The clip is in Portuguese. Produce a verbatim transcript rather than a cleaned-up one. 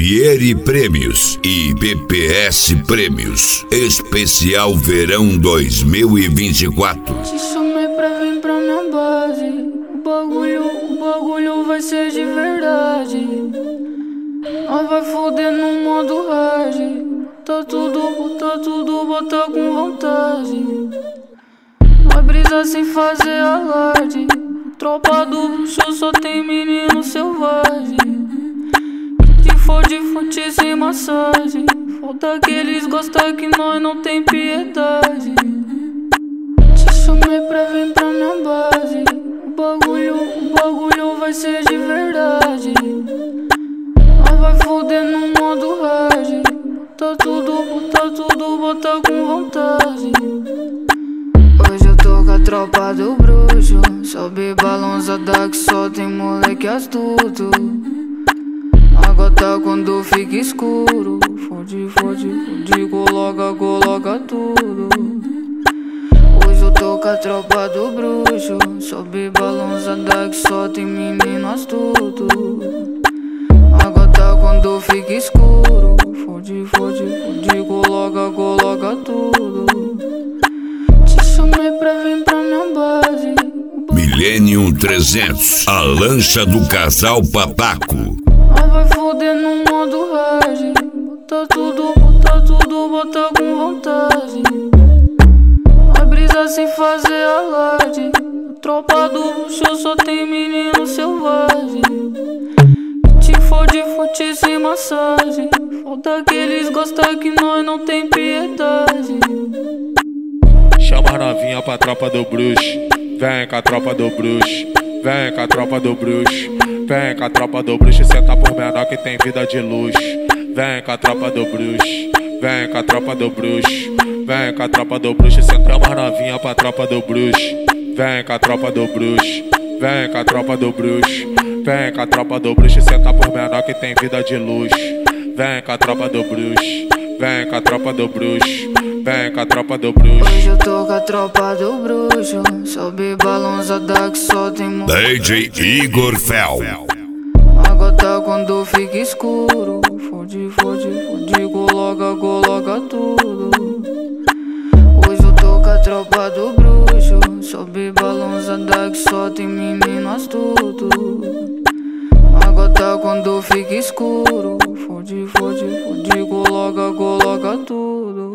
Vieri Prêmios e B P S Prêmios. Especial Verão dois mil e vinte e quatro. Te chamei pra vir pra minha base. O bagulho, o bagulho vai ser de verdade. Nós vai foder no modo hard. Tá tudo, bota tudo, bota com vontade. Nós brisa sem fazer alarde. Tropa do bruxo só tem menino selvagem. Que fode, fute sem massagem. Falta que eles gostam que nós não tem piedade. Te chamei pra vir pra minha base. O bagulho, o bagulho vai ser de verdade. Nós vai foder no modo hard. Bota tudo, bota tudo, bota com vontade. Hoje eu tô com a tropa do bruxo. Sobe balançada que só tem moleque astuto. A gota quando fica escuro. Fode, fode, fode, coloca, coloca tudo. Hoje eu tô com a tropa do bruxo. Sobe balançada que só tem menino astuto. A gota quando fica escuro. Fode, fode, fode, coloca, coloca tudo. Te chamei pra vir pra minha base. Millennium trezentos, a lancha do casal Pataco. Nós vai foder no modo hard. Bota tudo, bota tudo, bota com vontade. Nós brisa sem fazer alarde. A tropa do bruxo só tem menino selvagem. Te fode, fute sem massagem. Falta que eles gostam que nós não tem piedade. Chama a novinha pra tropa do bruxo. Vem com a tropa do bruxo. Vem com a tropa do bruxo. Vem com a tropa do bruxo. Senta por menor que tem vida de luxo. Vem com a tropa do bruxo. Vem com a tropa do bruxo. Vem com a tropa do bruxo. Senta mais novinha pra tropa do bruxo. Vem com a tropa do bruxo. Vem com a tropa do bruxo. Vem com a tropa do bruxo. Senta por menor que tem vida de luxo. Vem com a tropa do bruxo. Vem com a tropa do bruxo. Vem com a tropa do bruxo. Hoje eu tô com a tropa do bruxo. Sobe balançada que só tem D J Igor Fel. A gota quando fica escuro. Fode, fode, fode, coloca, coloca tudo. Hoje eu tô com a tropa do bruxo. Sobe balançada que só tem menino astuto. A gota quando fica escuro. Fode, fode, fode, coloca, coloca tudo.